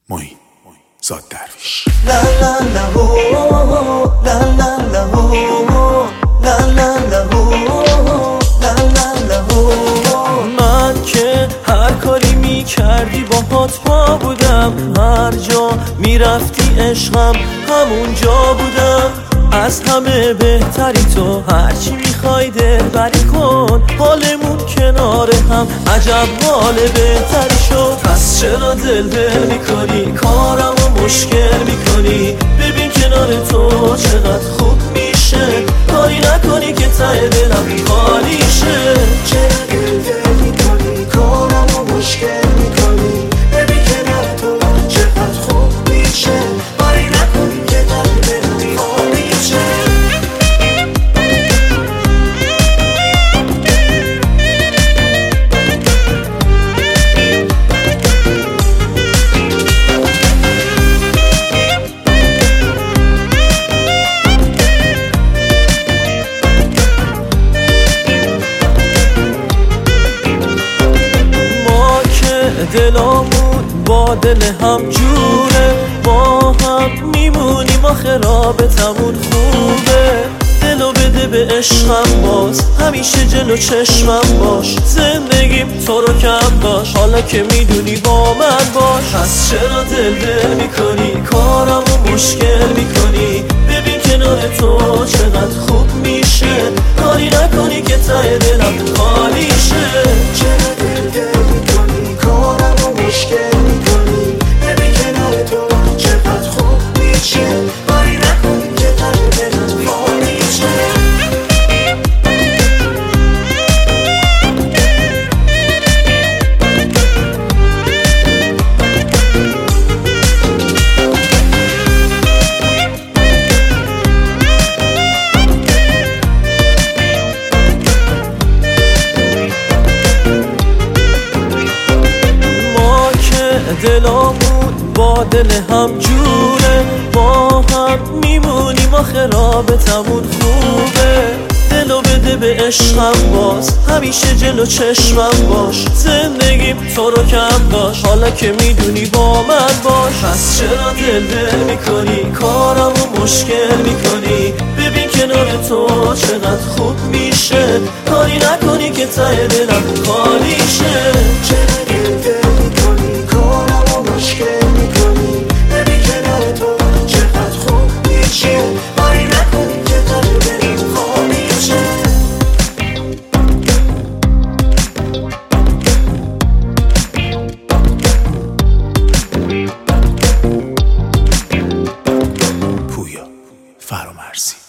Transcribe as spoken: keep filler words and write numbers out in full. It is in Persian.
معین زاد درویش. لا لا لا هو لا لا لا هو لا لا لا هو لا لا لا هو. من که هر کاری میکردی باهات با بودم، هر جا میرفتی عشقم همونجا بودم. از همه بهتری تو، هرچی میخوای دلبری کن، حالمون کنار هم عجب حال بهتری شد. پس چرا دل دل میکنی، کارم و مشکل میکنی؟ ببین کنار تو چقدر خوب میشه، کاری نکنی که ته دلم خالی شه. چرا دل دل میکنی، کارم و مشکل میکنی؟ ببین کنار تو چقدر خوب میشه، کاری نکنی که ته دلم خالی شه. دلامون با دل هم جوره، با هم میمونیم آخه رابطمون خوبه. دلو بده به عشقم باز، همیشه جلو چشمم باش، زندگیم تو رو کم باش، حالا که میدونی با من باش. پس چرا دل دل میکنی، کارم و مشکل میکنی؟ ببین کنار تو چقدر خوب میشه، کاری نکنی که ته دلم خالی شه. چرا دل دل میکنی، کارم و مشکل میکنی؟ ببین کنار تو چقدر خوب میشه، کاری نکنی که ته دلم خالی شه. دلامون با دل هم جوره، با هم میمونیم آخه رابطمون خوبه. دلو بده به عشقم باز، همیشه جلو چشمم باش، زندگیم تو رو کم باش، حالا که میدونی با من باش. پس چرا دل دل میکنی، کارم و مشکل میکنی؟ ببین کنار تو چقدر خوب میشه، کاری نکنی که ته دلم خالی شه. چرا دل دل میکنی، کارم و مشکل میکنی؟ ببین کنار تو چقدر خوب میشه، کاری نکنی که ته دلم خالی شه. پویا فرامرزی.